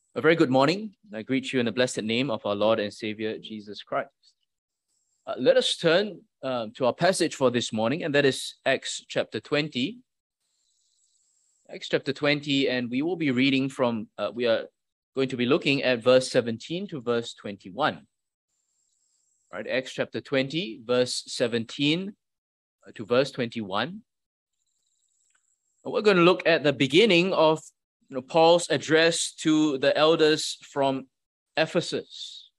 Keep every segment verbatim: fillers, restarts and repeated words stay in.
A very good morning. I greet you in the blessed name of our Lord and Savior, Jesus Christ. Uh, let us turn uh, to our passage for this morning, and that is Acts chapter twenty. Acts chapter twenty, and we will be reading from, uh, we are going to be looking at verse seventeen to verse twenty-one. Right, Acts chapter twenty, verse seventeen to verse twenty-one. And we're going to look at the beginning of You know, Paul's address to the elders from Ephesus.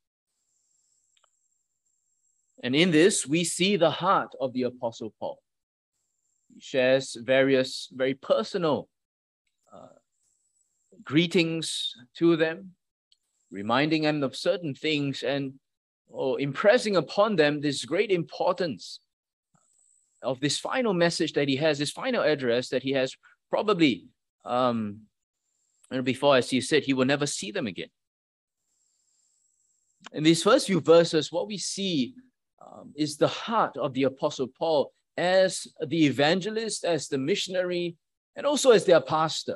And in this, we see the heart of the Apostle Paul. He shares various very personal uh, greetings to them, reminding them of certain things and oh, impressing upon them this great importance of this final message that he has, this final address that he has probably um, And before, as he said, he will never see them again. In these first few verses, what we see um, is the heart of the Apostle Paul as the evangelist, as the missionary, and also as their pastor.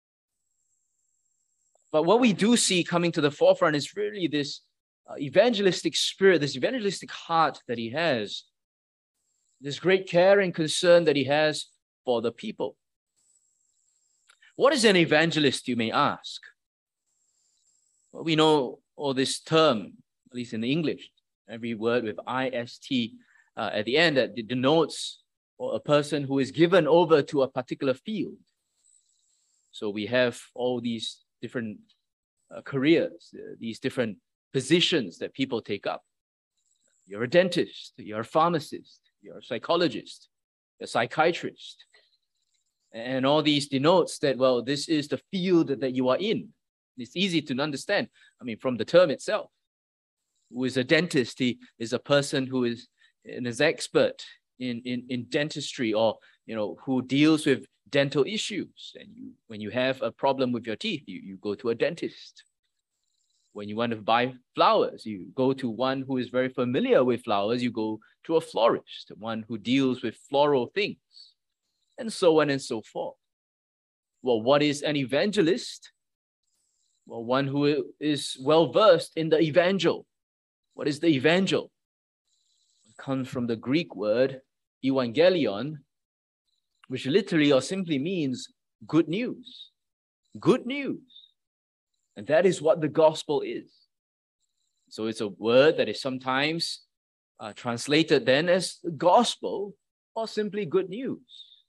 But what we do see coming to the forefront is really this uh, evangelistic spirit, this evangelistic heart that he has, this great care and concern that he has for the people. What is an evangelist, you may ask? Well, we know all this term, at least in the English, every word with I S T uh, at the end that denotes a person who is given over to a particular field. So we have all these different uh, careers, uh, these different positions that people take up. You're a dentist, you're a pharmacist, you're a psychologist, a psychiatrist. And all these denotes that, well, this is the field that you are in. It's easy to understand. I mean, from the term itself. Who is a dentist? He is a person who is an expert in, in, in dentistry, or, you know, who deals with dental issues. And you, when you have a problem with your teeth, you, you go to a dentist. When you want to buy flowers, you go to one who is very familiar with flowers. You go to a florist, one who deals with floral things. And so on and so forth. Well, what is an evangelist? Well, one who is well-versed in the evangel. What is the evangel? It comes from the Greek word evangelion, which literally or simply means good news. Good news. And that is what the gospel is. So it's a word that is sometimes uh, translated then as gospel or simply good news.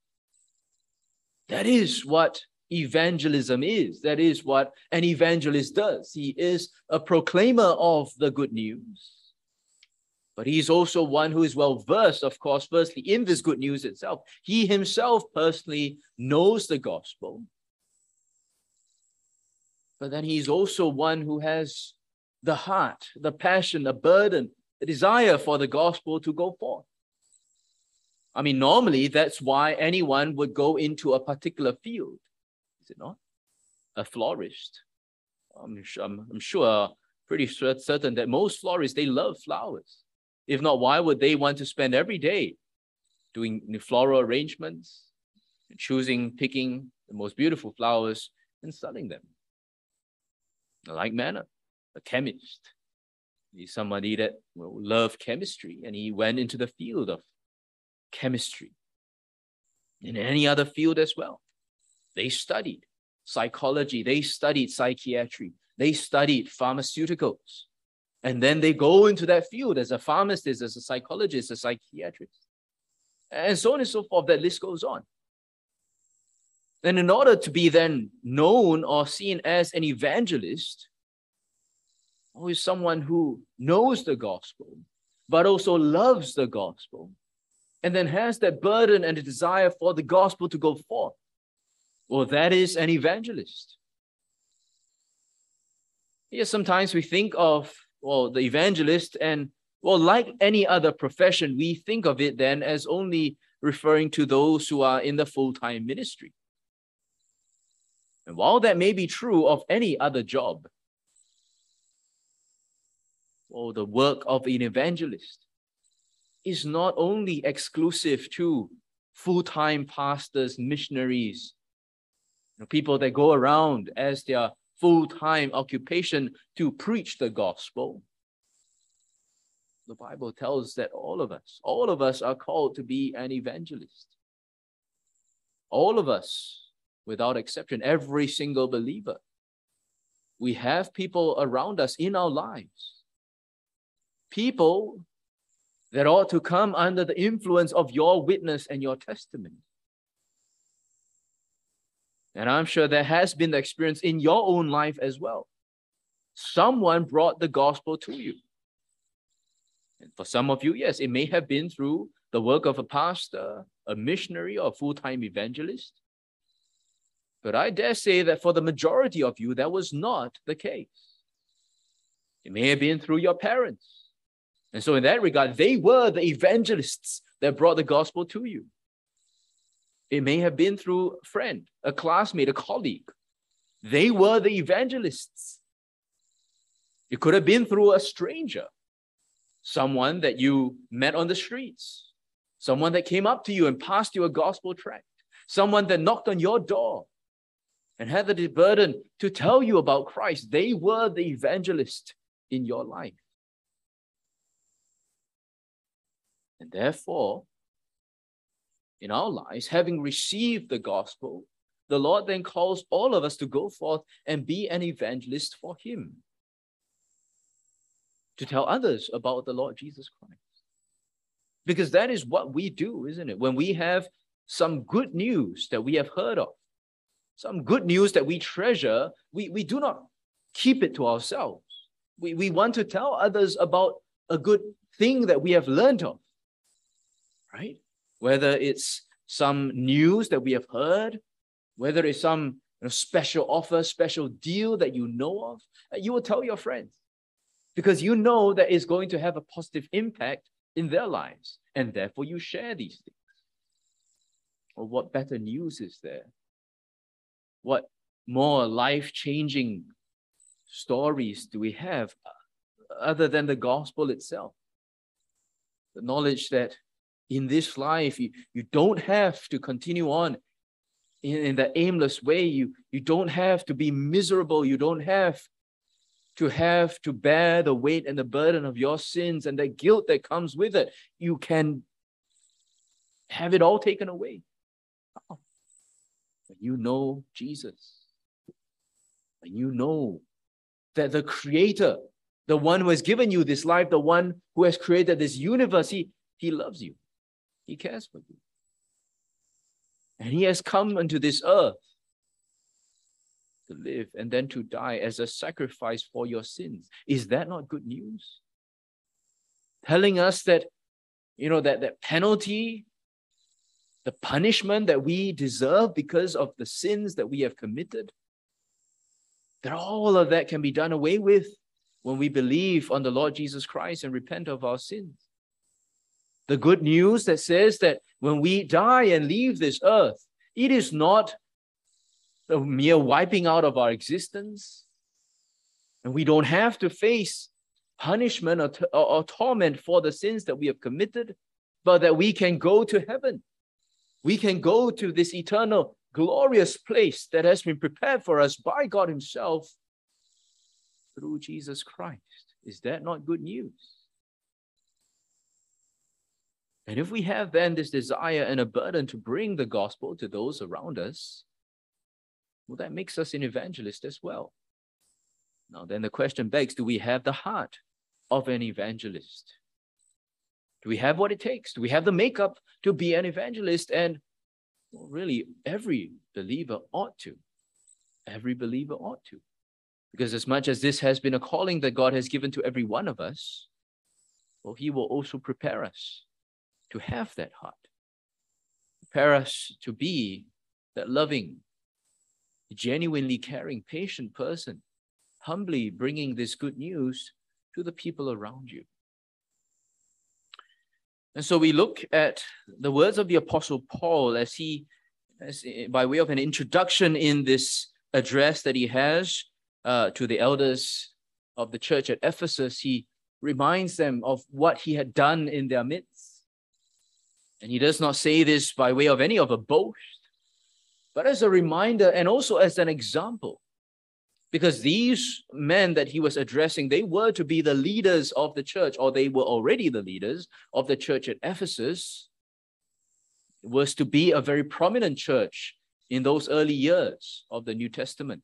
That is what evangelism is. That is what an evangelist does. He is a proclaimer of the good news. But he's also one who is well-versed, of course, firstly, in this good news itself. He himself personally knows the gospel. But then he's also one who has the heart, the passion, the burden, the desire for the gospel to go forth. I mean, normally that's why anyone would go into a particular field, is it not? A florist. I'm sure, I'm, I'm sure, pretty certain that most florists, they love flowers. If not, why would they want to spend every day doing floral arrangements, choosing, picking the most beautiful flowers and selling them? In like manner, a chemist. He's somebody that will love chemistry, and he went into the field of chemistry. In any other field as well. They studied psychology, they studied psychiatry, they studied pharmaceuticals. And then they go into that field as a pharmacist, as a psychologist, a psychiatrist. And so on and so forth, that list goes on. And in order to be then known or seen as an evangelist, or is someone who knows the gospel, but also loves the gospel, and then has that burden and the desire for the gospel to go forth, well, that is an evangelist. Yes, sometimes we think of, well, the evangelist, and, well, like any other profession, we think of it then as only referring to those who are in the full-time ministry. And while that may be true of any other job, or the work of an evangelist is not only exclusive to full-time pastors, missionaries, you know, people that go around as their full-time occupation to preach the gospel. The Bible tells that all of us, all of us are called to be an evangelist. All of us, without exception, every single believer. We have people around us in our lives. People that ought to come under the influence of your witness and your testimony. And I'm sure there has been the experience in your own life as well. Someone brought the gospel to you. And for some of you, yes, it may have been through the work of a pastor, a missionary, or a full-time evangelist. But I dare say that for the majority of you, that was not the case. It may have been through your parents. And so in that regard, they were the evangelists that brought the gospel to you. It may have been through a friend, a classmate, a colleague. They were the evangelists. It could have been through a stranger, someone that you met on the streets, someone that came up to you and passed you a gospel tract, someone that knocked on your door and had the burden to tell you about Christ. They were the evangelist in your life. And therefore, in our lives, having received the gospel, the Lord then calls all of us to go forth and be an evangelist for Him, to tell others about the Lord Jesus Christ. Because that is what we do, isn't it? When we have some good news that we have heard of, some good news that we treasure, we, we do not keep it to ourselves. We, we want to tell others about a good thing that we have learned of, right? Whether it's some news that we have heard, whether it's some you know, special offer, special deal that you know of, you will tell your friends because you know that it's going to have a positive impact in their lives, and therefore you share these things. Well, what better news is there? What more life-changing stories do we have other than the gospel itself? The knowledge that in this life, you, you don't have to continue on in, in the aimless way. You, you don't have to be miserable. You don't have to have to bear the weight and the burden of your sins and the guilt that comes with it. You can have it all taken away. Oh. When you know Jesus, when you know that the Creator, the one who has given you this life, the one who has created this universe, he, he loves you. He cares for you. And He has come into this earth to live and then to die as a sacrifice for your sins. Is that not good news? Telling us that, you know, that, that penalty, the punishment that we deserve because of the sins that we have committed, that all of that can be done away with when we believe on the Lord Jesus Christ and repent of our sins. The good news that says that when we die and leave this earth, it is not a mere wiping out of our existence, and we don't have to face punishment or, t- or, or torment for the sins that we have committed, but that we can go to heaven. We can go to this eternal, glorious place that has been prepared for us by God Himself through Jesus Christ. Is that not good news? And if we have then this desire and a burden to bring the gospel to those around us, well, that makes us an evangelist as well. Now, then the question begs, do we have the heart of an evangelist? Do we have what it takes? Do we have the makeup to be an evangelist? And well, really, every believer ought to. Every believer ought to. Because as much as this has been a calling that God has given to every one of us, well, He will also prepare us to have that heart. Prepare us to be that loving, genuinely caring, patient person, humbly bringing this good news to the people around you. And so we look at the words of the Apostle Paul as he, as by way of an introduction in this address that he has uh, to the elders of the church at Ephesus. He reminds them of what he had done in their midst. And he does not say this by way of any of a boast, but as a reminder and also as an example Because these men that he was addressing, they were to be the leaders of the church, or they were already the leaders of the church at Ephesus. It was to be a very prominent church in those early years of the New Testament.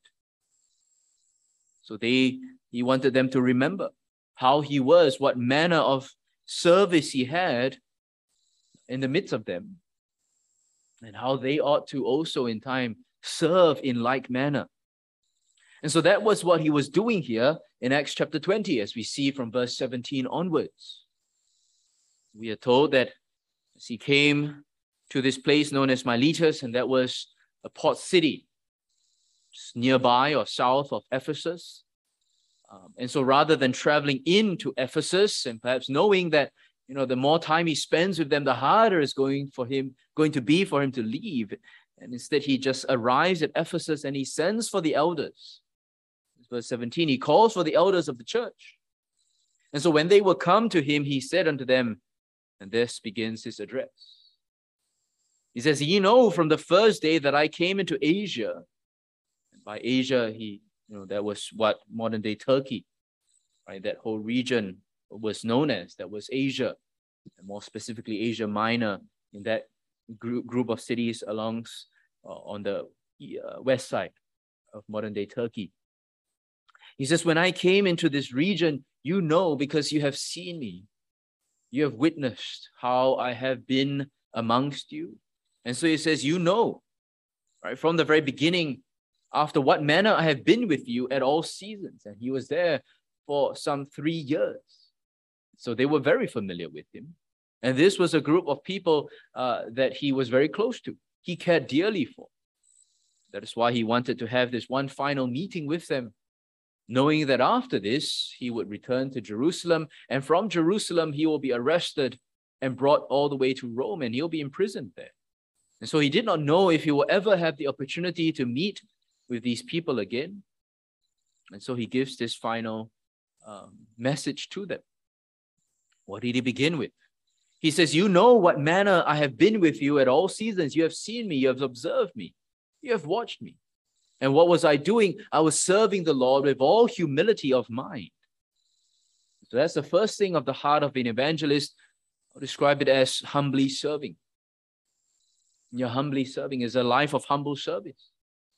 So they, he wanted them to remember how he was, what manner of service he had in the midst of them, and how they ought to also in time serve in like manner. And so that was what he was doing here in Acts chapter twenty, as we see from verse seventeen onwards. We are told that as he came to this place known as Miletus, and that was a port city nearby or south of Ephesus. Um, and so rather than traveling into Ephesus and perhaps knowing that, you know, the more time he spends with them, the harder it's going for him, going to be for him to leave. And instead he just arrives at Ephesus and he sends for the elders. Verse seventeen, he calls for the elders of the church. And so when they were come to him, he said unto them, and this begins his address. He says, ye know from the first day that I came into Asia. And by Asia, he, you know, that was what modern day Turkey, right? That whole region was known as, that was Asia, and more specifically Asia Minor, in that group, group of cities along uh, on the uh, west side of modern day Turkey. He says, when I came into this region, you know, because you have seen me, you have witnessed how I have been amongst you. And so he says, you know, right, from the very beginning, after what manner I have been with you at all seasons. And he was there for some three years. So they were very familiar with him. And this was a group of people uh, that he was very close to. He cared dearly for. That is why he wanted to have this one final meeting with them, knowing that after this, he would return to Jerusalem, and from Jerusalem, he will be arrested and brought all the way to Rome, and he'll be imprisoned there. And so he did not know if he will ever have the opportunity to meet with these people again. And so he gives this final um, message to them. What did he begin with? He says, you know what manner I have been with you at all seasons. You have seen me, you have observed me, you have watched me. And what was I doing? I was serving the Lord with all humility of mind. So that's the first thing of the heart of an evangelist. I'll describe it as humbly serving. Your humbly serving is a life of humble service.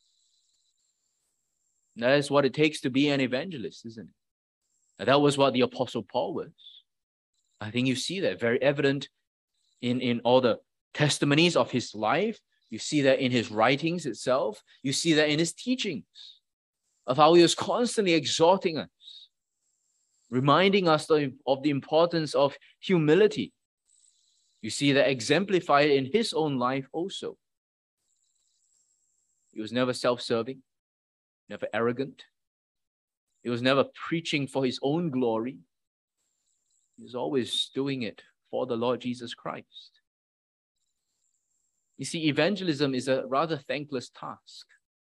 And that is what it takes to be an evangelist, isn't it? And that was what the Apostle Paul was. I think you see that very evident in, in all the testimonies of his life. You see that in his writings itself. You see that in his teachings of how he was constantly exhorting us, reminding us of, of the importance of humility. You see that exemplified in his own life also. He was never self-serving, never arrogant. He was never preaching for his own glory. He was always doing it for the Lord Jesus Christ. You see, evangelism is a rather thankless task.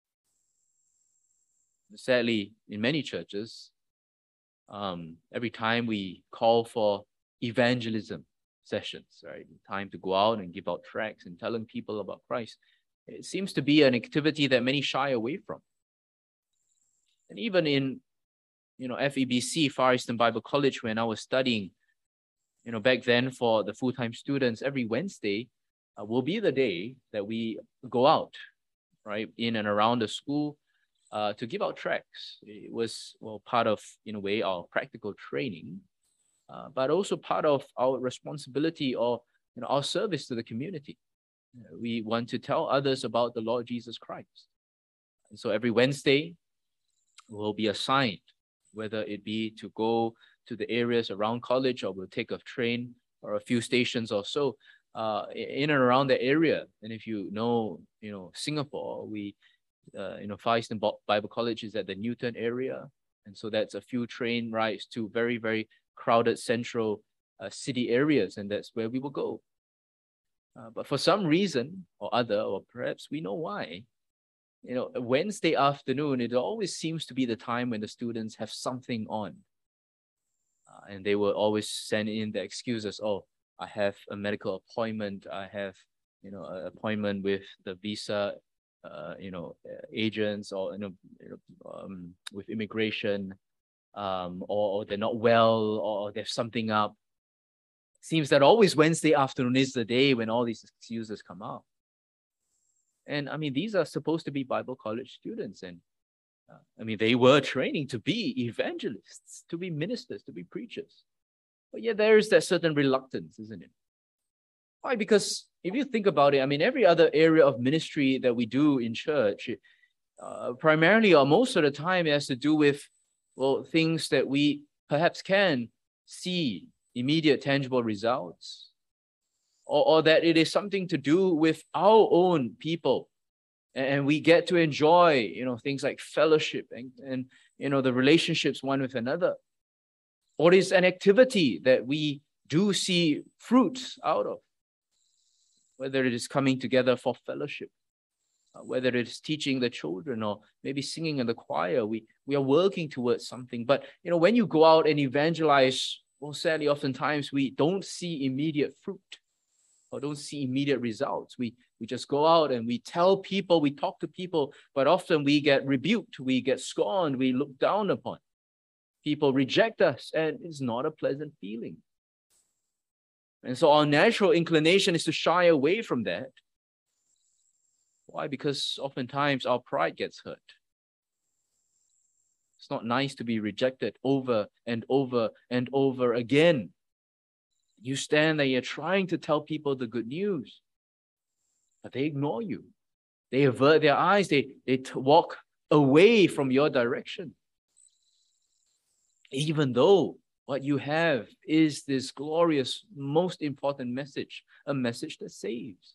Sadly, in many churches, um, every time we call for evangelism sessions, right, time to go out and give out tracts and telling people about Christ, it seems to be an activity that many shy away from. And even in, you know, F E B C, Far Eastern Bible College, when I was studying, you know, back then for the full-time students, every Wednesday, Uh, will be the day that we go out, right, in and around the school uh, to give out tracts. It was, well, part of, in a way, our practical training, uh, but also part of our responsibility or, you know, our service to the community. Uh, we want to tell others about the Lord Jesus Christ. And so every Wednesday will be assigned, whether it be to go to the areas around college or we'll take a train or a few stations or so, Uh, in and around the area. And if you know, you know, Singapore, we, uh, you know, Far Eastern Bible College is at the Newton area. And so that's a few train rides to very, very crowded central uh, city areas. And that's where we will go. Uh, but for some reason or other, or perhaps we know why, you know, Wednesday afternoon, it always seems to be the time when the students have something on. Uh, and they will always send in the excuses, oh, I have a medical appointment, I have, you know, an appointment with the visa uh, you know, uh, agents or, you know, you know um, with immigration, um, or, or they're not well, or there's something up. Seems that always Wednesday afternoon is the day when all these excuses come out. And I mean, these are supposed to be Bible college students. And uh, I mean, they were training to be evangelists, to be ministers, to be preachers. But yet there is that certain reluctance, isn't it? Why? Because if you think about it, I mean, every other area of ministry that we do in church, uh, primarily or most of the time, it has to do with, well, things that we perhaps can see immediate tangible results, or, or that it is something to do with our own people. And we get to enjoy, you know, things like fellowship and, and, you know, the relationships one with another. Or is an activity that we do see fruits out of, whether it is coming together for fellowship, uh, whether it is teaching the children or maybe singing in the choir. We, we are working towards something. But, you know, when you go out and evangelize, well, sadly, oftentimes we don't see immediate fruit or don't see immediate results. We, we just go out and we tell people, we talk to people, but often we get rebuked, we get scorned, we look down upon. People reject us, and it's not a pleasant feeling. And so our natural inclination is to shy away from that. Why? Because oftentimes our pride gets hurt. It's not nice to be rejected over and over and over again. You stand there, you're trying to tell people the good news, but they ignore you. They avert their eyes. They, they t- walk away from your direction. Even though what you have is this glorious, most important message, a message that saves.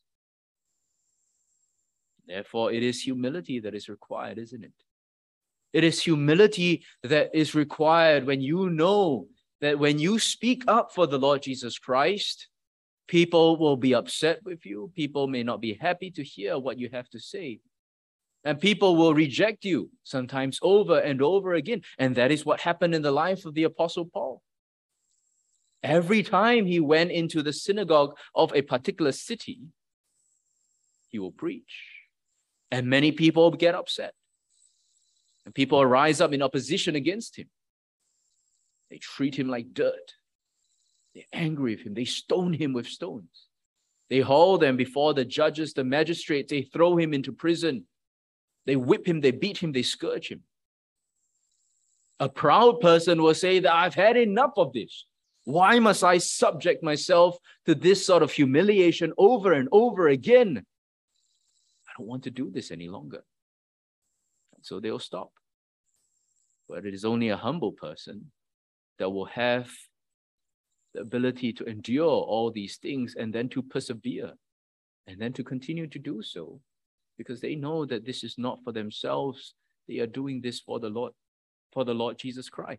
Therefore, it is humility that is required, isn't it? It is humility that is required when you know that when you speak up for the Lord Jesus Christ, people will be upset with you. People may not be happy to hear what you have to say. And people will reject you, sometimes over and over again. And that is what happened in the life of the Apostle Paul. Every time he went into the synagogue of a particular city, he will preach. And many people get upset. And people rise up in opposition against him. They treat him like dirt. They're angry with him. They stone him with stones. They haul them before the judges, the magistrates. They throw him into prison. They whip him, they beat him, they scourge him. A proud person will say that I've had enough of this. Why must I subject myself to this sort of humiliation over and over again? I don't want to do this any longer. And so they'll stop. But it is only a humble person that will have the ability to endure all these things and then to persevere and then to continue to do so. Because they know that this is not for themselves. They are doing this for the Lord, for the Lord Jesus Christ.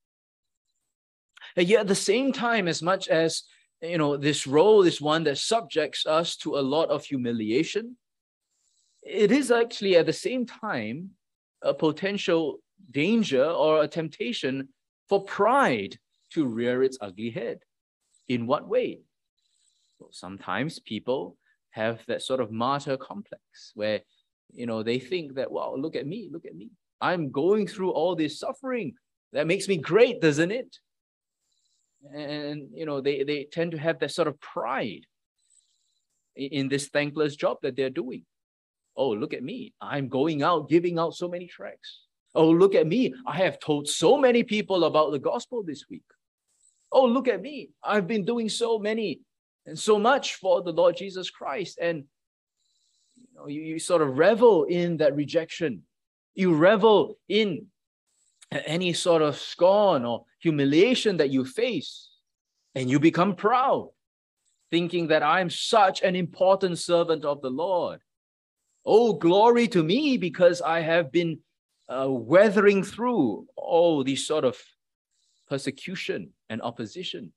And yet at the same time, as much as, you know, this role is one that subjects us to a lot of humiliation, it is actually at the same time a potential danger or a temptation for pride to rear its ugly head. In what way? Well, sometimes people have that sort of martyr complex where, you know, they think that, wow, look at me, look at me. I'm going through all this suffering. That makes me great, doesn't it? And, you know, they, they tend to have that sort of pride in, in this thankless job that they're doing. Oh, look at me. I'm going out, giving out so many tracts. Oh, look at me. I have told so many people about the gospel this week. Oh, look at me. I've been doing so many and so much for the Lord Jesus Christ. And you know, you, you sort of revel in that rejection. You revel in any sort of scorn or humiliation that you face. And you become proud, thinking that I'm such an important servant of the Lord. Oh, glory to me because I have been uh, weathering through all these sort of persecution and opposition.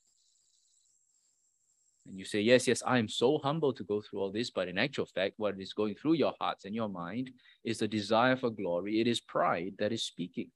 And you say, yes, yes, I am so humble to go through all this. But in actual fact, what is going through your hearts and your mind is the desire for glory. It is pride that is speaking.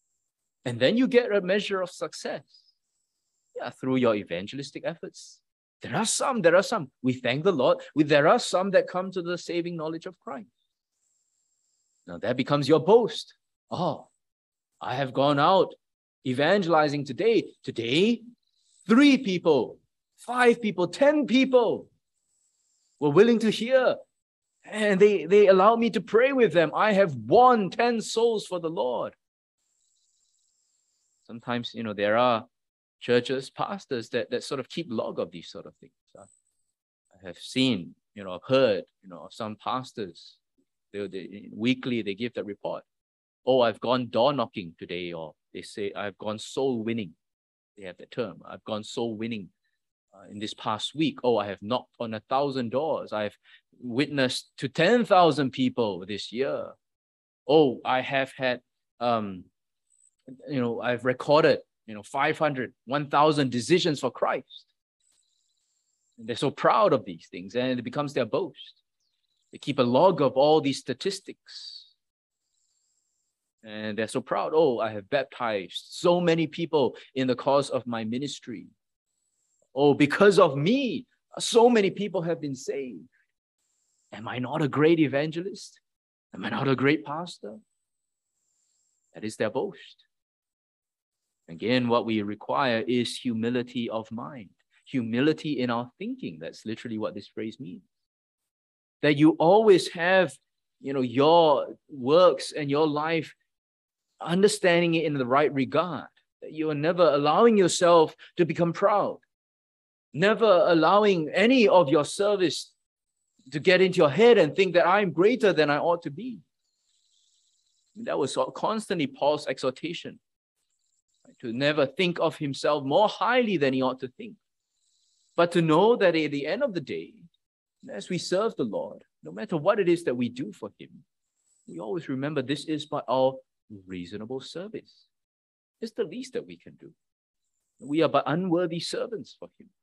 And then you get a measure of success. Yeah, through your evangelistic efforts. There are some, there are some. We thank the Lord. We, there are some that come to the saving knowledge of Christ. Now that becomes your boast. Oh, I have gone out evangelizing today. Today, three people, five people, ten people were willing to hear. And they, they allowed me to pray with them. I have won ten souls for the Lord. Sometimes, you know, there are churches, pastors that, that sort of keep log of these sort of things. I have seen, you know, I've heard, you know, of some pastors, they, they, weekly they give that report. Oh, I've gone door knocking today, or they say, I've gone soul winning. They have that term. I've gone soul winning uh, in this past week. Oh, I have knocked on a thousand doors. I've witnessed to ten thousand people this year. Oh, I have had, um, you know, I've recorded, you know, five hundred, one thousand decisions for Christ. And they're so proud of these things, and it becomes their boast. They keep a log of all these statistics. And they're so proud. Oh, I have baptized so many people in the course of my ministry. Oh, because of me, so many people have been saved. Am I not a great evangelist? Am I not a great pastor? That is their boast. Again, what we require is humility of mind, humility in our thinking. That's literally what this phrase means. That you always have, you know, your works and your life understanding it in the right regard. That you are never allowing yourself to become proud, never allowing any of your service to get into your head and think that I'm greater than I ought to be. That was constantly Paul's exhortation, right? To never think of himself more highly than he ought to think, but to know that at the end of the day, as we serve the Lord, no matter what it is that we do for him, we always remember this is but our reasonable service. It's the least that we can do. We are but unworthy servants for him.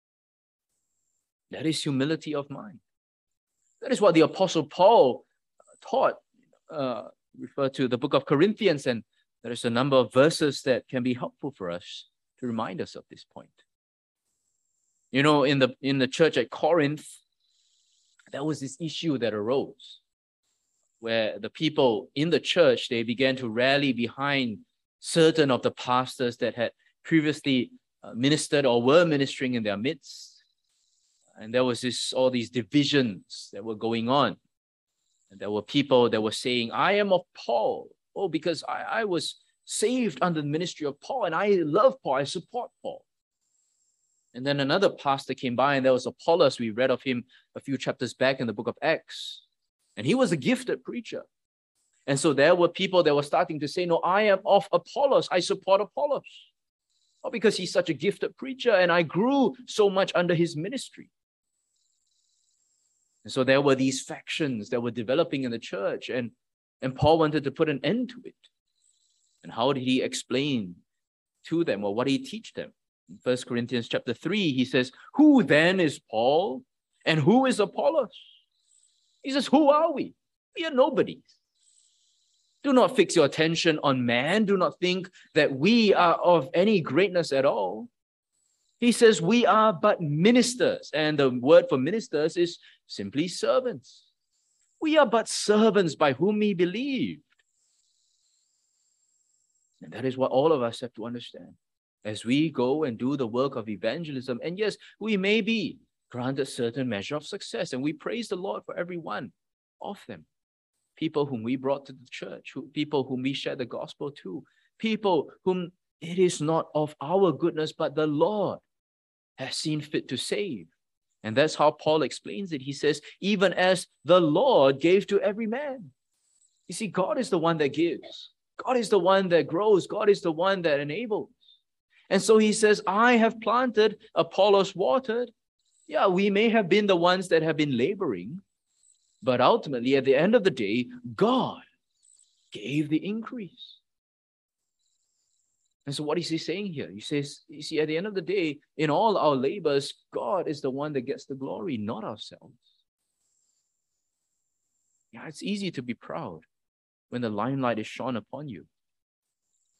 That is humility of mind. That is what the Apostle Paul taught, uh, refer to the book of Corinthians, and there is a number of verses that can be helpful for us to remind us of this point. You know, in the in the church at Corinth, there was this issue that arose where the people in the church, they began to rally behind certain of the pastors that had previously uh, ministered or were ministering in their midst. And there was this all these divisions that were going on. And there were people that were saying, I am of Paul. Oh, because I, I was saved under the ministry of Paul, and I love Paul, I support Paul. And then another pastor came by, and there was Apollos. We read of him a few chapters back in the book of Acts. And he was a gifted preacher. And so there were people that were starting to say, no, I am of Apollos. I support Apollos. Not because he's such a gifted preacher, and I grew so much under his ministry. And so there were these factions that were developing in the church, and, and Paul wanted to put an end to it. And how did he explain to them, or what did he teach them? In First Corinthians chapter three, he says, who then is Paul and who is Apollos? He says, who are we? We are nobodies. Do not fix your attention on man. Do not think that we are of any greatness at all. He says we are but ministers, and the word for ministers is simply servants. We are but servants by whom he believed. And that is what all of us have to understand as we go and do the work of evangelism. And yes, we may be granted certain measure of success, and we praise the Lord for every one of them. People whom we brought to the church, who, people whom we shared the gospel to, people whom it is not of our goodness, but the Lord has seen fit to save. And that's how Paul explains it. He says, even as the Lord gave to every man. You see, God is the one that gives. God is the one that grows. God is the one that enables. And so he says, I have planted, Apollos watered. Yeah, we may have been the ones that have been laboring, but ultimately, at the end of the day, God gave the increase. And so what is he saying here? He says, you see, at the end of the day, in all our labors, God is the one that gets the glory, not ourselves. Yeah, it's easy to be proud when the limelight is shone upon you.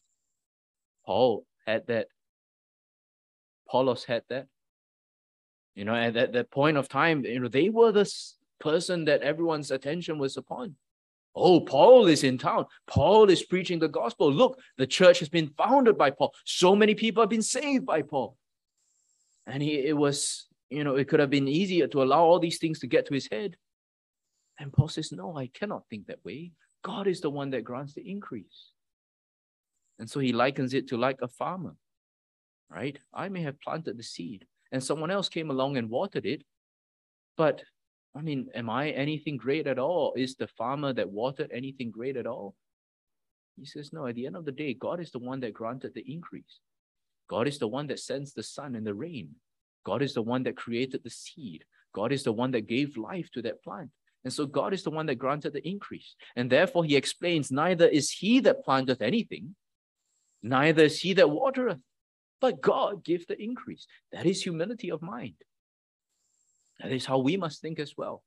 Paul had that. Apollos had that. You know, at that, that point of time, you know, they were the person that everyone's attention was upon. Oh, Paul is in town. Paul is preaching the gospel. Look, the church has been founded by Paul. So many people have been saved by Paul. And he, it was, you know, it could have been easier to allow all these things to get to his head. And Paul says, no, I cannot think that way. God is the one that grants the increase. And so he likens it to like a farmer, right? I may have planted the seed and someone else came along and watered it. But I mean, am I anything great at all? Is the farmer that watered anything great at all? He says, no, at the end of the day, God is the one that granted the increase. God is the one that sends the sun and the rain. God is the one that created the seed. God is the one that gave life to that plant. And so God is the one that granted the increase. And therefore he explains, neither is he that planteth anything, neither is he that watereth, but God giveth the increase. That is humility of mind. That is how we must think as well.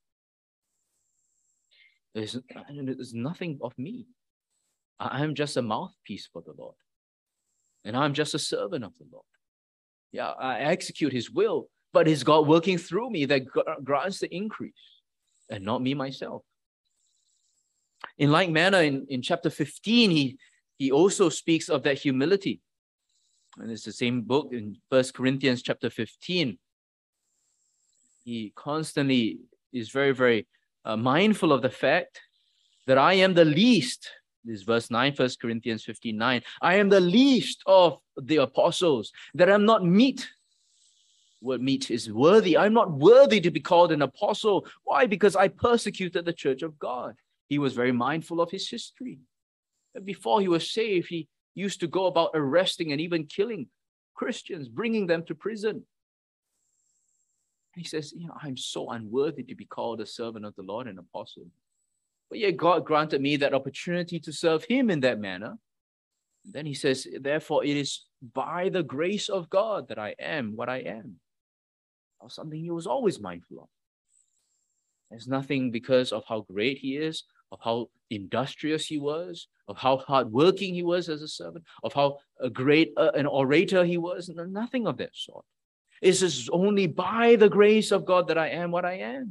There's, there's nothing of me. I am just a mouthpiece for the Lord. And I'm just a servant of the Lord. Yeah, I execute his will, but it's God working through me that grants the increase and not me myself. In like manner, in, in chapter fifteen, he, he also speaks of that humility. And it's the same book in First Corinthians chapter fifteen. He constantly is very, very uh, mindful of the fact that I am the least. This is verse nine, First Corinthians fifteen nine. I am the least of the apostles, that I'm not meet. Word meet is worthy. I'm not worthy to be called an apostle. Why? Because I persecuted the church of God. He was very mindful of his history. And before he was saved, he used to go about arresting and even killing Christians, bringing them to prison. He says, you know, I'm so unworthy to be called a servant of the Lord, an apostle. But yet God granted me that opportunity to serve him in that manner. And then he says, therefore, it is by the grace of God that I am what I am. Or something he was always mindful of. There's nothing because of how great he is, of how industrious he was, of how hardworking he was as a servant, of how a great uh, an orator he was. Nothing of that sort. It's just only by the grace of God that I am what I am.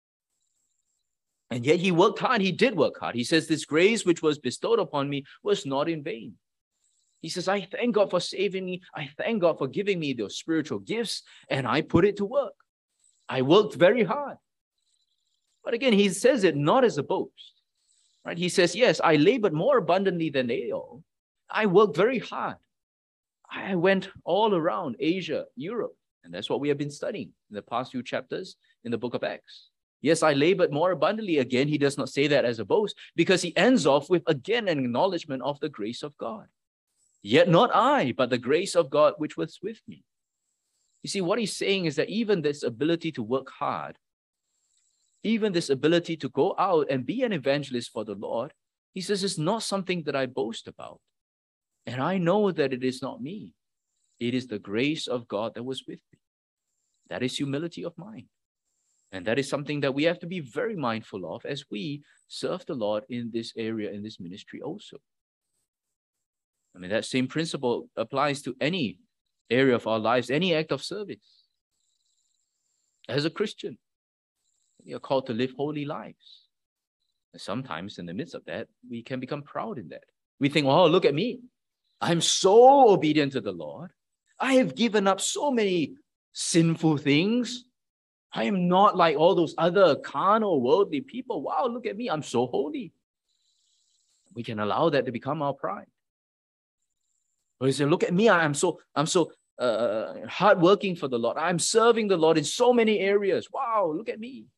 And yet he worked hard. He did work hard. He says, this grace which was bestowed upon me was not in vain. He says, I thank God for saving me. I thank God for giving me those spiritual gifts, and I put it to work. I worked very hard. But again, he says it not as a boast, right? He says, yes, I labored more abundantly than they all. I worked very hard. I went all around Asia, Europe, and that's what we have been studying in the past few chapters in the book of Acts. Yes, I labored more abundantly. Again, he does not say that as a boast because he ends off with, again, an acknowledgement of the grace of God. Yet not I, but the grace of God which was with me. You see, what he's saying is that even this ability to work hard, even this ability to go out and be an evangelist for the Lord, he says it's not something that I boast about. And I know that it is not me. It is the grace of God that was with me. That is humility of mind. And that is something that we have to be very mindful of as we serve the Lord in this area, in this ministry also. I mean, that same principle applies to any area of our lives, any act of service. As a Christian, we are called to live holy lives. And sometimes in the midst of that, we can become proud in that. We think, oh, look at me. I'm so obedient to the Lord. I have given up so many sinful things. I am not like all those other carnal, worldly people. Wow, look at me. I'm so holy. We can allow that to become our pride. Or you say, look at me. I'm so, I'm so uh, hardworking for the Lord. I'm serving the Lord in so many areas. Wow, look at me.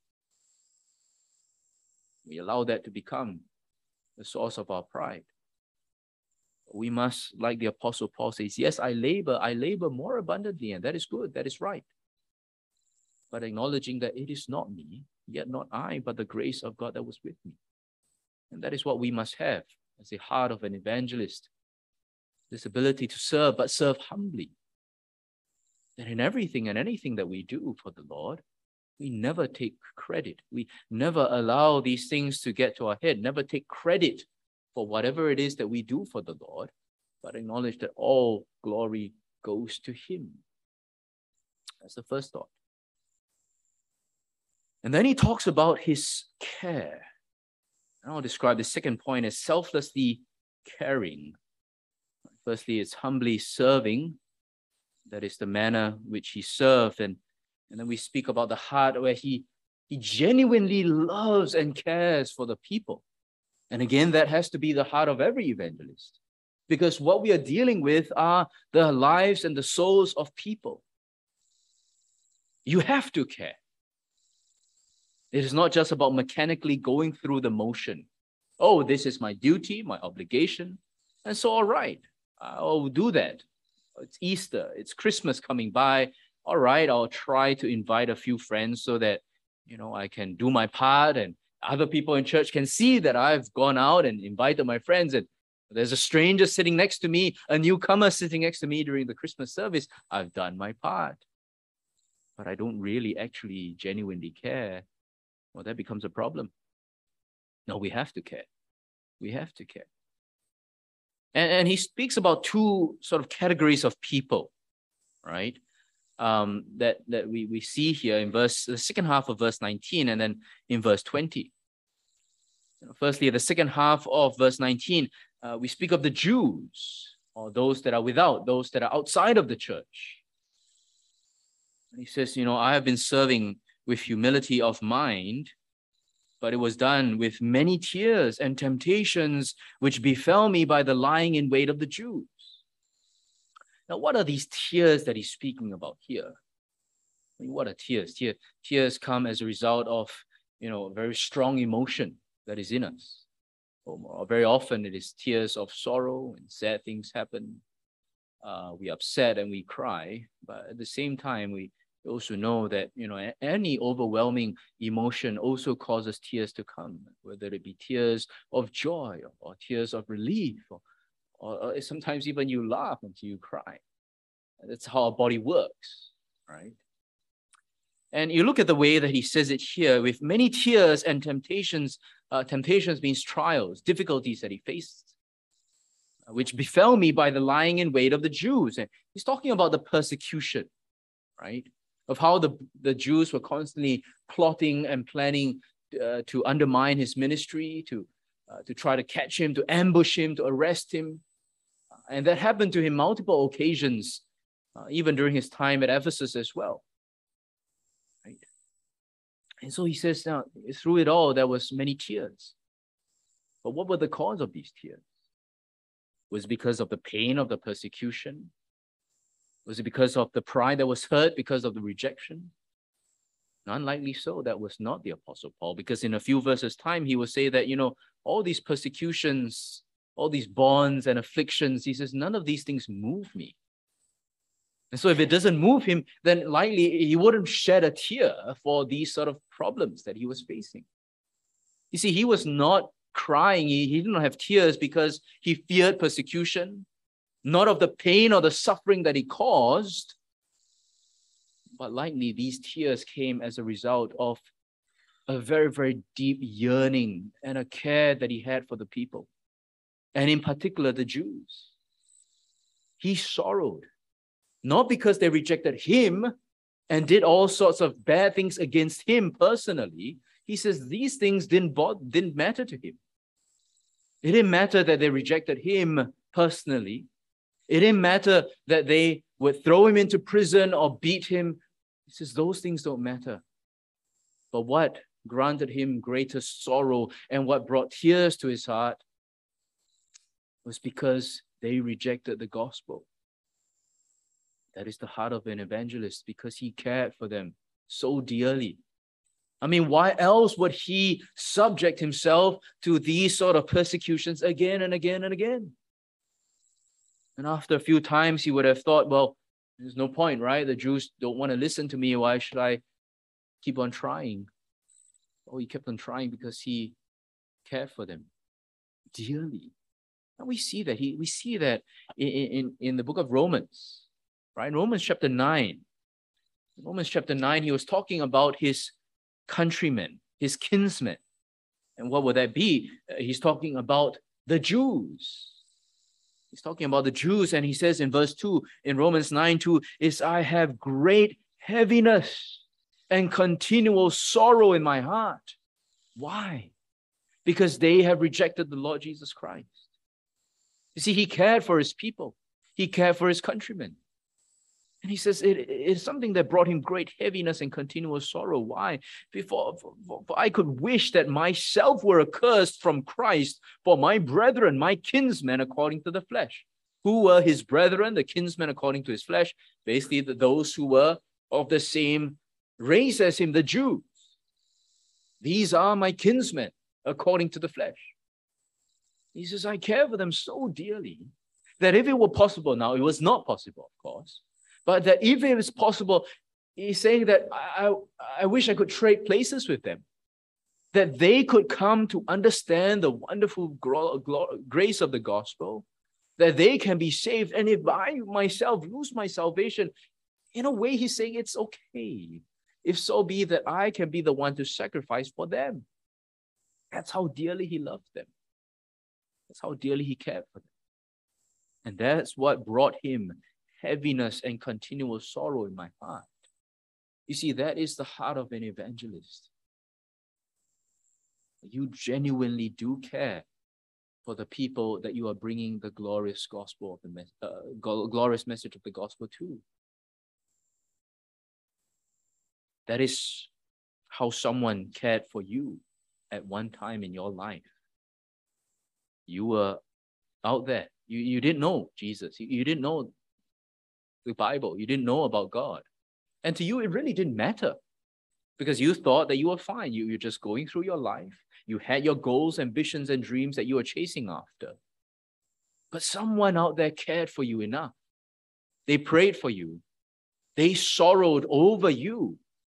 We allow that to become the source of our pride. We must, like the Apostle Paul says, yes, I labor, I labor more abundantly, and that is good, that is right. But acknowledging that it is not me, yet not I, but the grace of God that was with me. And that is what we must have as the heart of an evangelist. This ability to serve, but serve humbly. That in everything and anything that we do for the Lord, we never take credit. We never allow these things to get to our head, never take credit for whatever it is that we do for the Lord, but acknowledge that all glory goes to him. That's the first thought. And then he talks about his care. And I'll describe the second point as selflessly caring. Firstly, it's humbly serving. That is the manner which he served. And, and then we speak about the heart where he, he genuinely loves and cares for the people. And again, that has to be the heart of every evangelist. Because what we are dealing with are the lives and the souls of people. You have to care. It is not just about mechanically going through the motion. Oh, this is my duty, my obligation. And so, all right, I'll do that. It's Easter, it's Christmas coming by. All right, I'll try to invite a few friends so that, you know, I can do my part and other people in church can see that I've gone out and invited my friends, and there's a stranger sitting next to me, a newcomer sitting next to me during the Christmas service. I've done my part. But I don't really actually genuinely care. Well, that becomes a problem. No, we have to care. We have to care. And, and he speaks about two sort of categories of people, right? Um, that that we, we see here in verse the second half of verse nineteen and then in verse twenty. You know, firstly, the second half of verse nineteen, uh, we speak of the Jews, or those that are without, those that are outside of the church. And he says, you know, I have been serving with humility of mind, but it was done with many tears and temptations which befell me by the lying in wait of the Jews. Now, what are these tears that he's speaking about here? I mean, what are tears? Tear, tears come as a result of, you know, a very strong emotion that is in us. Or, or very often it is tears of sorrow and sad things happen. Uh, we upset and we cry, but at the same time, we also know that, you know, any overwhelming emotion also causes tears to come, whether it be tears of joy or, or tears of relief, or, or, or sometimes even you laugh until you cry. That's how our body works, right? And you look at the way that he says it here, with many tears and temptations. Uh, temptations means trials, difficulties that he faced, which befell me by the lying in wait of the Jews. And he's talking about the persecution, right? Of how the, the Jews were constantly plotting and planning uh, to undermine his ministry, to, uh, to try to catch him, to ambush him, to arrest him. And that happened to him multiple occasions, uh, even during his time at Ephesus as well. Right? And so he says, now, through it all, there was many tears. But what were the cause of these tears? Was it because of the pain of the persecution? Was it because of the pride that was hurt because of the rejection? Unlikely so. That was not the Apostle Paul, because in a few verses' time, he will say that, you know, all these persecutions, all these bonds and afflictions, he says, none of these things move me. And so if it doesn't move him, then likely he wouldn't shed a tear for these sort of problems that he was facing. You see, he was not crying. He, he did not have tears because he feared persecution, not of the pain or the suffering that he caused, but likely these tears came as a result of a very, very deep yearning and a care that he had for the people, and in particular the Jews. He sorrowed, not because they rejected him and did all sorts of bad things against him personally. He says these things didn't, bother, didn't matter to him. It didn't matter that they rejected him personally. It didn't matter that they would throw him into prison or beat him. He says those things don't matter. But what granted him greater sorrow and what brought tears to his heart was because they rejected the gospel. That is the heart of an evangelist, because he cared for them so dearly. I mean, why else would he subject himself to these sort of persecutions again and again and again? And after a few times, he would have thought, well, there's no point, right? The Jews don't want to listen to me. Why should I keep on trying? Oh, he kept on trying because he cared for them dearly. And we see that. He, we see that in, in, in the book of Romans, right? In Romans chapter nine. In Romans chapter nine, he was talking about his countrymen, his kinsmen. And what would that be? Uh, he's talking about the Jews. He's talking about the Jews, and he says in verse two, in Romans nine two, is I have great heaviness and continual sorrow in my heart. Why? Because they have rejected the Lord Jesus Christ. You see, he cared for his people. He cared for his countrymen. And he says it, it is something that brought him great heaviness and continual sorrow. Why? Before, for, for I could wish that myself were accursed from Christ for my brethren, my kinsmen according to the flesh. Who were his brethren, the kinsmen according to his flesh? Basically, the, those who were of the same race as him, the Jews. These are my kinsmen according to the flesh. He says, I care for them so dearly that if it were possible, now it was not possible, of course, but that if it was possible, he's saying that I, I, I wish I could trade places with them, that they could come to understand the wonderful gro- gro- grace of the gospel, that they can be saved. And if I myself lose my salvation, in a way, he's saying it's okay, if so be that I can be the one to sacrifice for them. That's how dearly he loved them. That's how dearly he cared for them. And that's what brought him heaviness and continual sorrow in my heart. You see, that is the heart of an evangelist. You genuinely do care for the people that you are bringing the glorious gospel of the mes- uh, glorious message of the gospel to. That is how someone cared for you at one time in your life. You were out there. You, you didn't know Jesus. You, you didn't know the Bible. You didn't know about God. And to you, it really didn't matter because you thought that you were fine. You, you're just going through your life. You had your goals, ambitions, and dreams that you were chasing after. But someone out there cared for you enough. They prayed for you. They sorrowed over you.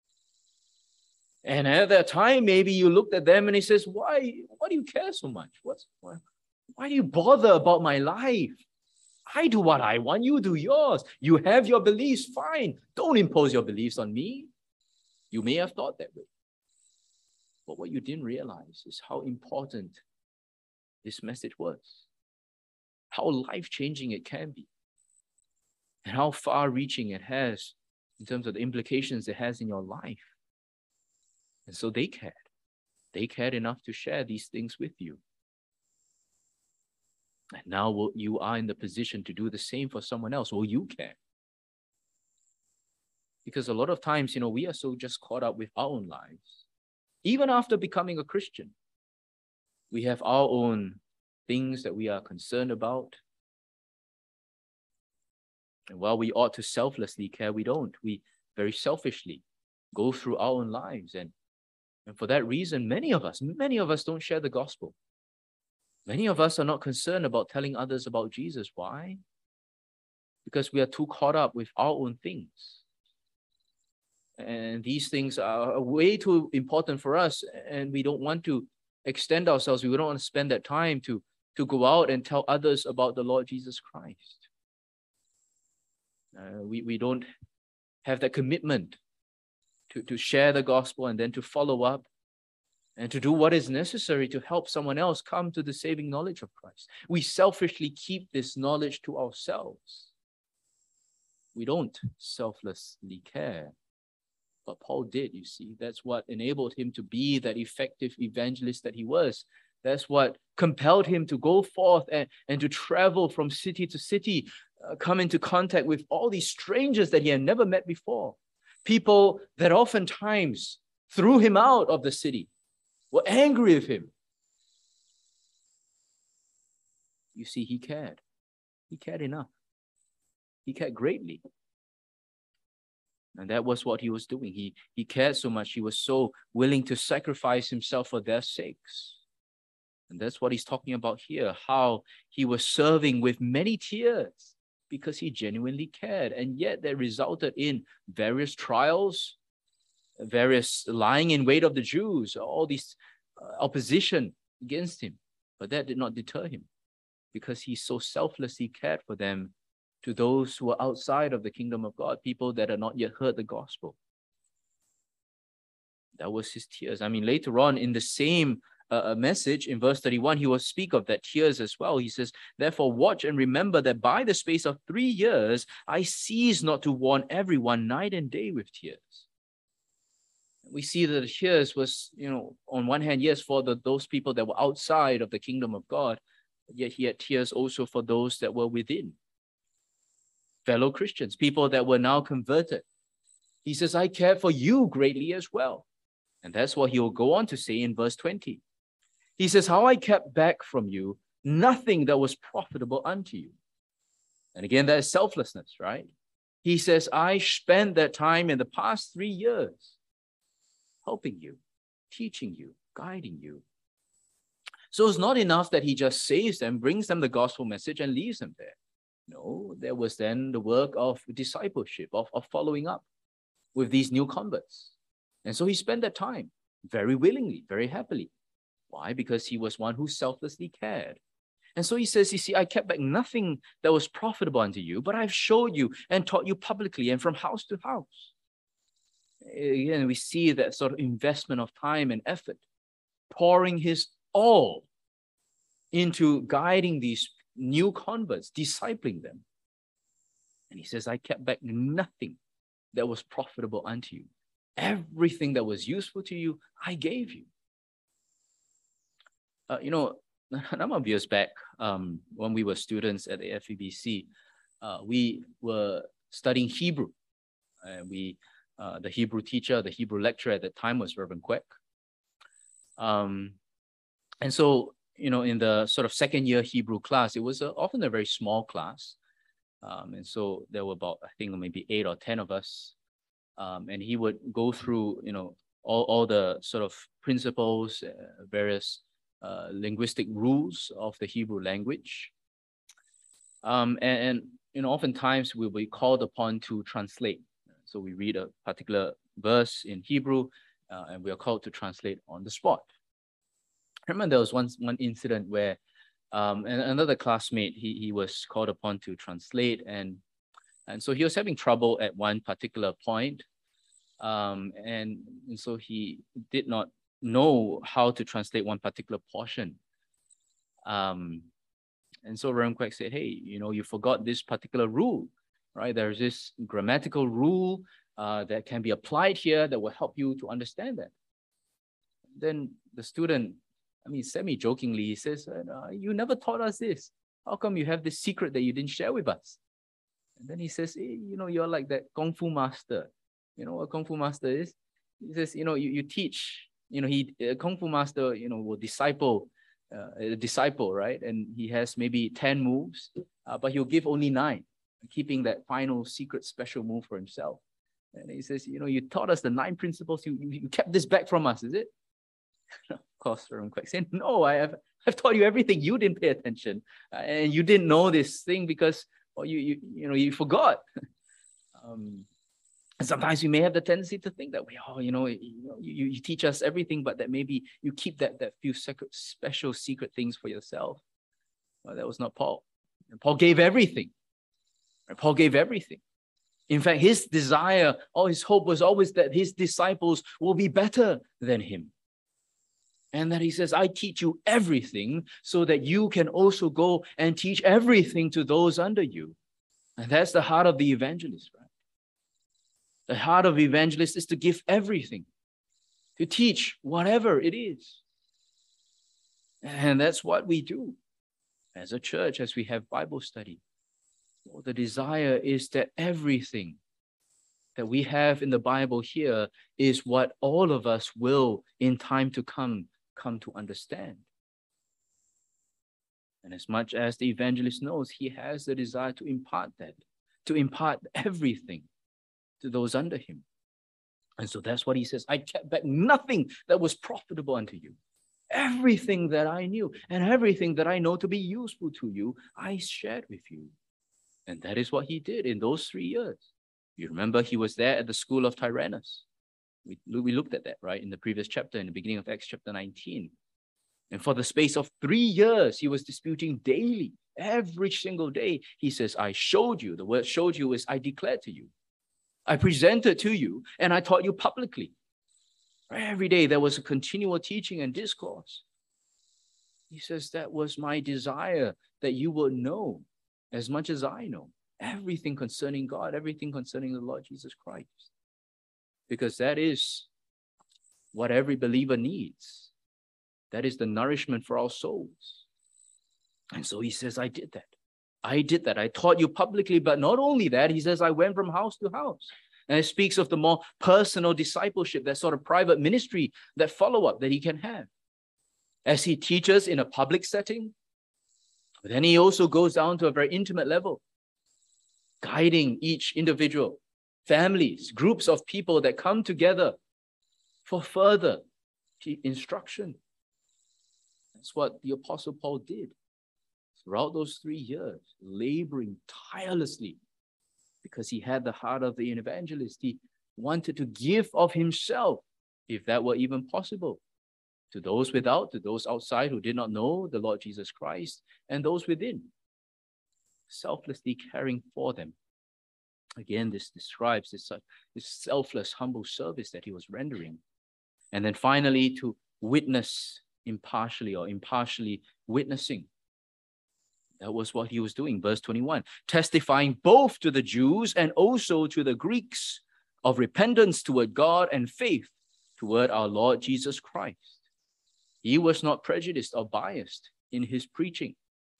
And at that time, maybe you looked at them and he says, why, why do you care so much? What's, why, why do you bother about my life? I do what I want, you do yours. You have your beliefs, fine. Don't impose your beliefs on me. You may have thought that way. But what you didn't realize is how important this message was, how life-changing it can be, and how far-reaching it has in terms of the implications it has in your life. And so they cared. They cared enough to share these things with you. And now will, you are in the position to do the same for someone else. Will you care? Because a lot of times, you know, we are so just caught up with our own lives. Even after becoming a Christian, we have our own things that we are concerned about. And while we ought to selflessly care, we don't. We very selfishly go through our own lives. And, and for that reason, many of us, many of us don't share the gospel. Many of us are not concerned about telling others about Jesus. Why? Because we are too caught up with our own things. And these things are way too important for us. And we don't want to extend ourselves. We don't want to spend that time to, to go out and tell others about the Lord Jesus Christ. Uh, we, we don't have that commitment to, to share the gospel and then to follow up and to do what is necessary to help someone else come to the saving knowledge of Christ. We selfishly keep this knowledge to ourselves. We don't selflessly care. But Paul did, you see. That's what enabled him to be that effective evangelist that he was. That's what compelled him to go forth and, and to travel from city to city, uh, come into contact with all these strangers that he had never met before. People that oftentimes threw him out of the city, were angry with him. You see, he cared. He cared enough. He cared greatly. And that was what he was doing. He, he cared so much. He was so willing to sacrifice himself for their sakes. And that's what he's talking about here, how he was serving with many tears because he genuinely cared. And yet that resulted in various trials, various lying in wait of the Jews, all these uh, opposition against him. But that did not deter him because he so selflessly cared for them, to those who are outside of the kingdom of God, people that have not yet heard the gospel. That was his tears. I mean, later on in the same uh, message, in verse thirty-one, he will speak of that tears as well. He says, therefore watch and remember that by the space of three years, I cease not to warn everyone night and day with tears. We see that here was, you know, on one hand, yes, for the, those people that were outside of the kingdom of God, yet he had tears also for those that were within. Fellow Christians, people that were now converted. He says, I care for you greatly as well. And that's what he will go on to say in verse twenty. He says, how I kept back from you nothing that was profitable unto you. And again, that is selflessness, right? He says, I spent that time in the past three years helping you, teaching you, guiding you. So it's not enough that he just saves them, brings them the gospel message and leaves them there. No, there was then the work of discipleship, of, of following up with these new converts. And so he spent that time very willingly, very happily. Why? Because he was one who selflessly cared. And so he says, you see, I kept back nothing that was profitable unto you, but I've showed you and taught you publicly and from house to house. Again, we see that sort of investment of time and effort, pouring his all into guiding these new converts, discipling them. And he says, I kept back nothing that was profitable unto you. Everything that was useful to you, I gave you. Uh, you know, a number of years back, um, when we were students at the F E B C, uh, we were studying Hebrew. Uh, we Uh, the Hebrew teacher, the Hebrew lecturer at that time was Reverend Kwek. Um, and so, you know, in the sort of second year Hebrew class, it was a, often a very small class. Um, and so there were about, I think, maybe eight or ten of us. Um, and he would go through, you know, all, all the sort of principles, uh, various uh, linguistic rules of the Hebrew language. Um, and, and, you know, oftentimes we'll be called upon to translate. So we read a particular verse in Hebrew, uh, and we are called to translate on the spot. I remember there was one, one incident where um, and another classmate, he, he was called upon to translate, and, and so he was having trouble at one particular point, um, and, and so he did not know how to translate one particular portion. Um, and so Reverend Kwek said, hey, you know, you forgot this particular rule. Right, there's this grammatical rule uh, that can be applied here that will help you to understand that. Then the student, I mean, semi-jokingly, he says, you never taught us this. How come you have this secret that you didn't share with us? And then he says, hey, you know, you're like that Kung Fu master. You know what Kung Fu master is? He says, you know, you, you teach, you know, he, a Kung Fu master, you know, will disciple, uh, a disciple, right? And he has maybe ten moves, uh, but he'll give only nine, keeping that final secret special move for himself. And he says, you know, you taught us the nine principles, you, you, you kept this back from us, is it? Of course, Reverend Kwek saying, no, I have I've taught you everything. You didn't pay attention. Uh, and you didn't know this thing because well, you, you, you know, you forgot. um, and sometimes we may have the tendency to think that, oh, you know, you, you, you teach us everything, but that maybe you keep that, that few secret, special secret things for yourself. Well, that was not Paul. And Paul gave everything. Paul gave everything. In fact, his desire or his hope was always that his disciples will be better than him. And that he says, I teach you everything so that you can also go and teach everything to those under you. And that's the heart of the evangelist, right? The heart of the evangelist is to give everything, to teach whatever it is. And that's what we do as a church, as we have Bible study. Well, the desire is that everything that we have in the Bible here is what all of us will, in time to come, come to understand. And as much as the evangelist knows, he has the desire to impart that, to impart everything to those under him. And so that's what he says, I kept back nothing that was profitable unto you. Everything that I knew and everything that I know to be useful to you, I shared with you. And that is what he did in those three years. You remember he was there at the school of Tyrannus. We, we looked at that, right, in the previous chapter, in the beginning of Acts chapter nineteen. And for the space of three years, he was disputing daily, every single day. He says, I showed you. The word showed you is I declared to you. I presented to you, and I taught you publicly. Every day there was a continual teaching and discourse. He says, that was my desire, that you will know as much as I know everything concerning God, everything concerning the Lord Jesus Christ. Because that is what every believer needs. That is the nourishment for our souls. And so he says, I did that. I did that. I taught you publicly, but not only that, he says, I went from house to house. And it speaks of the more personal discipleship, that sort of private ministry, that follow-up that he can have. As he teaches in a public setting, but then he also goes down to a very intimate level, guiding each individual, families, groups of people that come together for further instruction. That's what the Apostle Paul did throughout those three years, laboring tirelessly because he had the heart of the evangelist. He wanted to give of himself, if that were even possible, to those without, to those outside who did not know the Lord Jesus Christ, and those within, selflessly caring for them. Again, this describes this, uh, this selfless, humble service that he was rendering. And then finally, to witness impartially or impartially witnessing. That was what he was doing. Verse twenty-one, testifying both to the Jews and also to the Greeks of repentance toward God and faith toward our Lord Jesus Christ. He was not prejudiced or biased in his preaching.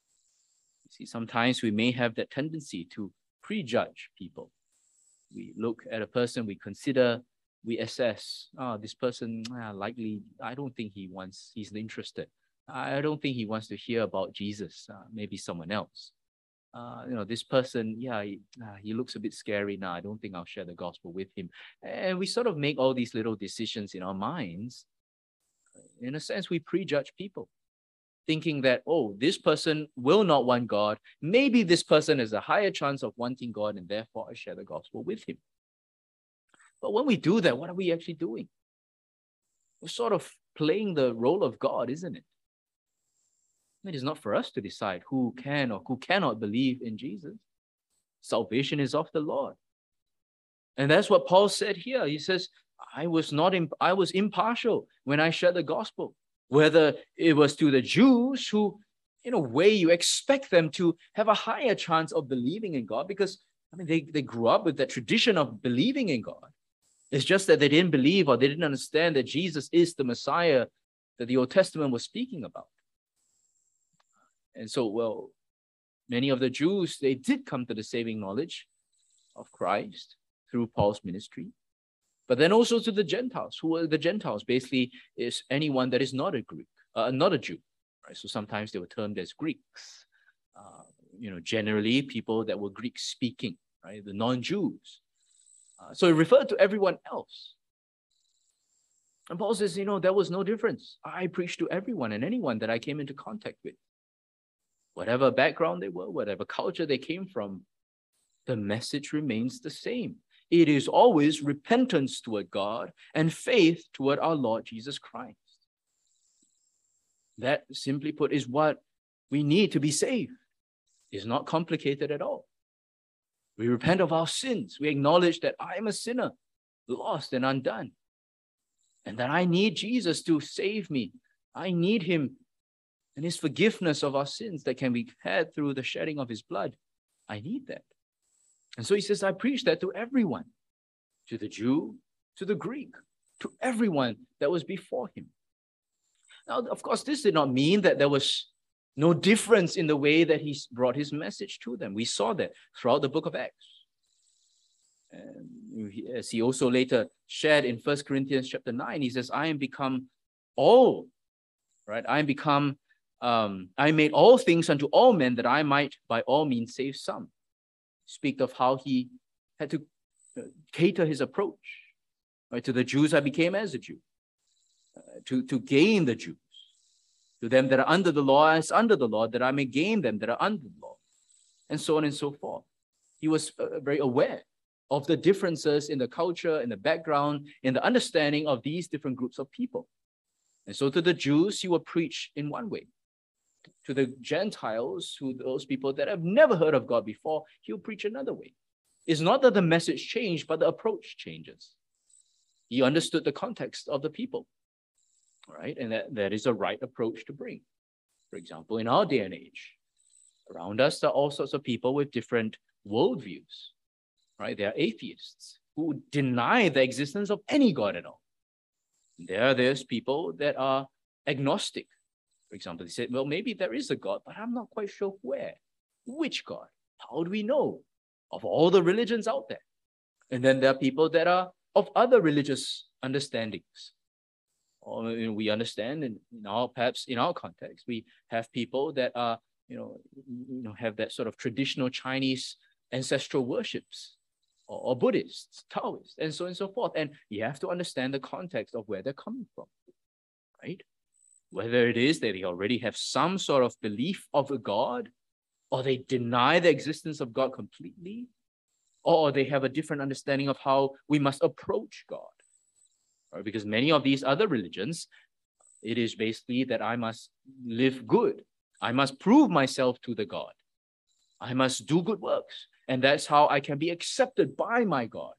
You see, sometimes we may have that tendency to prejudge people. We look at a person, we consider, we assess, oh, this person, ah, likely, I don't think he wants, he's interested. I don't think he wants to hear about Jesus, uh, maybe someone else. Uh, you know, this person, yeah, he, uh, he looks a bit scary now. I don't think I'll share the gospel with him. And we sort of make all these little decisions in our minds. In a sense, we prejudge people, thinking that, oh, this person will not want God. Maybe this person has a higher chance of wanting God, and therefore I share the gospel with him. But when we do that, what are we actually doing? We're sort of playing the role of God, isn't it? It is not for us to decide who can or who cannot believe in Jesus. Salvation is of the Lord. And that's what Paul said here. He says, I was not imp- I was impartial when I shared the gospel, whether it was to the Jews who, in a way, you expect them to have a higher chance of believing in God because, I mean, they, they grew up with that tradition of believing in God. It's just that they didn't believe or they didn't understand that Jesus is the Messiah that the Old Testament was speaking about. And so, well, many of the Jews, they did come to the saving knowledge of Christ through Paul's ministry. But then also to the Gentiles. Who are the Gentiles? Basically, is anyone that is not a Greek, uh, not a Jew. Right? So sometimes they were termed as Greeks. Uh, you know, generally people that were Greek-speaking, right? The non-Jews. Uh, so it referred to everyone else. And Paul says, you know, there was no difference. I preached to everyone and anyone that I came into contact with. Whatever background they were, whatever culture they came from, the message remains the same. It is always repentance toward God and faith toward our Lord Jesus Christ. That, simply put, is what we need to be saved. It's not complicated at all. We repent of our sins. We acknowledge that I am a sinner, lost and undone, and that I need Jesus to save me. I need him and his forgiveness of our sins that can be had through the shedding of his blood. I need that. And so he says, I preach that to everyone, to the Jew, to the Greek, to everyone that was before him. Now, of course, this did not mean that there was no difference in the way that he brought his message to them. We saw that throughout the book of Acts. And as he also later shared in First Corinthians chapter nine, he says, I am become all, right? I am become Um, I made all things unto all men that I might by all means save some. Speak of how he had to cater his approach. Right? To the Jews, I became as a Jew. Uh, to, to gain the Jews. To them that are under the law, as under the law, that I may gain them that are under the law. And so on and so forth. He was uh, very aware of the differences in the culture, in the background, in the understanding of these different groups of people. And so to the Jews, he would preach in one way. To the Gentiles, who those people that have never heard of God before, he'll preach another way. It's not that the message changed, but the approach changes. He understood the context of the people, right? And that, that is a right approach to bring. For example, in our day and age, around us are all sorts of people with different worldviews, right? There are atheists who deny the existence of any God at all. There are there's people that are agnostic. For example, they said, well, maybe there is a God, but I'm not quite sure where. Which God? How do we know of all the religions out there? And then there are people that are of other religious understandings. Or you know, we understand in, in our perhaps in our context, we have people that are, you know, you know, have that sort of traditional Chinese ancestral worships, or, or Buddhists, Taoists, and so on and so forth. And you have to understand the context of where they're coming from, right? Whether it is that they already have some sort of belief of a God, or they deny the existence of God completely, or they have a different understanding of how we must approach God. Right? Because many of these other religions, it is basically that I must live good. I must prove myself to the God. I must do good works. And that's how I can be accepted by my God.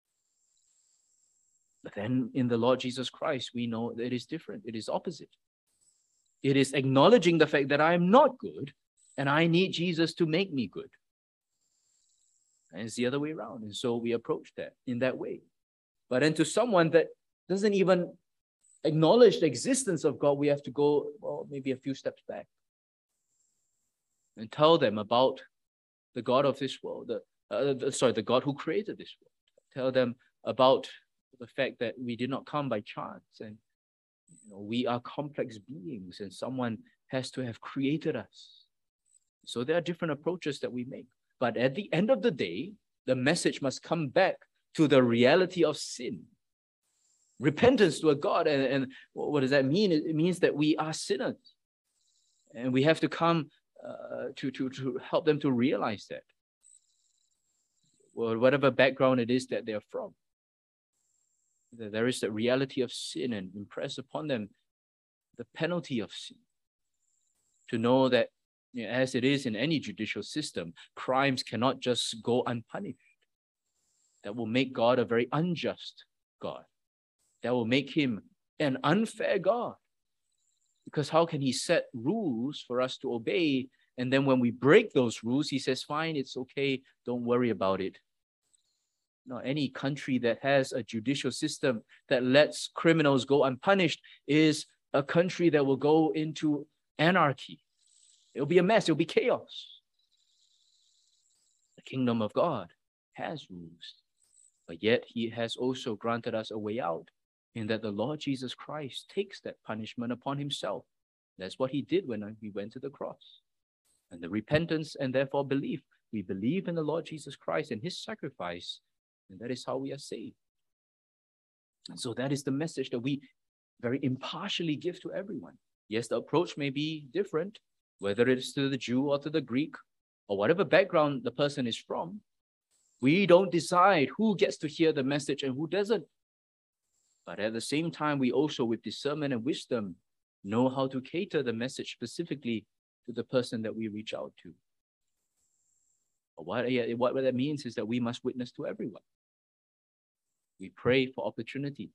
But then in the Lord Jesus Christ, we know that it is different. It is opposite. It is acknowledging the fact that I am not good and I need Jesus to make me good. And it's the other way around. And so we approach that in that way. But then to someone that doesn't even acknowledge the existence of God, we have to go, well, maybe a few steps back and tell them about the God of this world, the, uh, the, sorry, the God who created this world. Tell them about the fact that we did not come by chance, and you know, we are complex beings, and someone has to have created us. So there are different approaches that we make. But at the end of the day, the message must come back to the reality of sin. Repentance to a God. And, and what does that mean? It means that we are sinners. And we have to come uh, to, to, to help them to realize that. Well, whatever background it is that they're from. That there is the reality of sin, and impress upon them the penalty of sin. To know that, you know, as it is in any judicial system, crimes cannot just go unpunished. That will make God a very unjust God. That will make him an unfair God. Because how can he set rules for us to obey, and then when we break those rules, he says, fine, it's okay, don't worry about it. No, any country that has a judicial system that lets criminals go unpunished is a country that will go into anarchy. It'll be a mess. It'll be chaos. The kingdom of God has rules, but yet he has also granted us a way out, in that the Lord Jesus Christ takes that punishment upon himself. That's what he did when he went to the cross. And the repentance and therefore belief. We believe in the Lord Jesus Christ and his sacrifice, and that is how we are saved. And so that is the message that we very impartially give to everyone. Yes, the approach may be different, whether it is to the Jew or to the Greek, or whatever background the person is from. We don't decide who gets to hear the message and who doesn't. But at the same time, we also, with discernment and wisdom, know how to cater the message specifically to the person that we reach out to. But what, what that means is that we must witness to everyone. We pray for opportunities.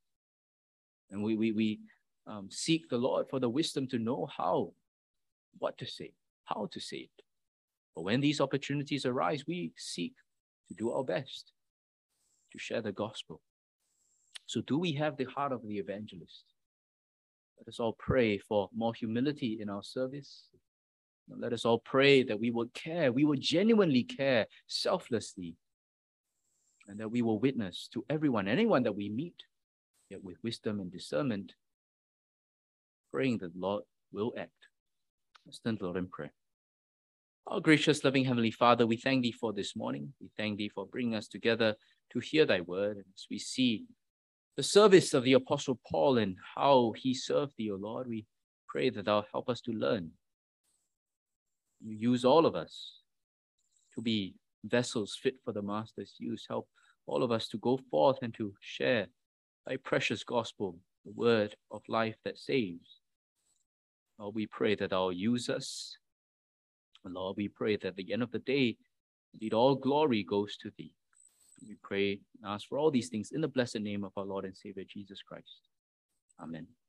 And we, we, we um, seek the Lord for the wisdom to know how, what to say, how to say it. But when these opportunities arise, we seek to do our best to share the gospel. So do we have the heart of the evangelist? Let us all pray for more humility in our service. Let us all pray that we will care, we will genuinely care selflessly, and that we will witness to everyone, anyone that we meet, yet with wisdom and discernment, praying that the Lord will act. Let's turn to the Lord in prayer. Our gracious, loving Heavenly Father, we thank thee for this morning. We thank thee for bringing us together to hear thy word. And as we see the service of the Apostle Paul and how he served thee, O Lord, we pray that thou help us to learn. You use all of us to be vessels fit for the Master's use. Help all of us to go forth and to share thy precious gospel, the word of life that saves. Lord, we pray that thou use us. Lord, we pray that at the end of the day, indeed all glory goes to thee. We pray and ask for all these things in the blessed name of our Lord and Savior Jesus Christ. Amen.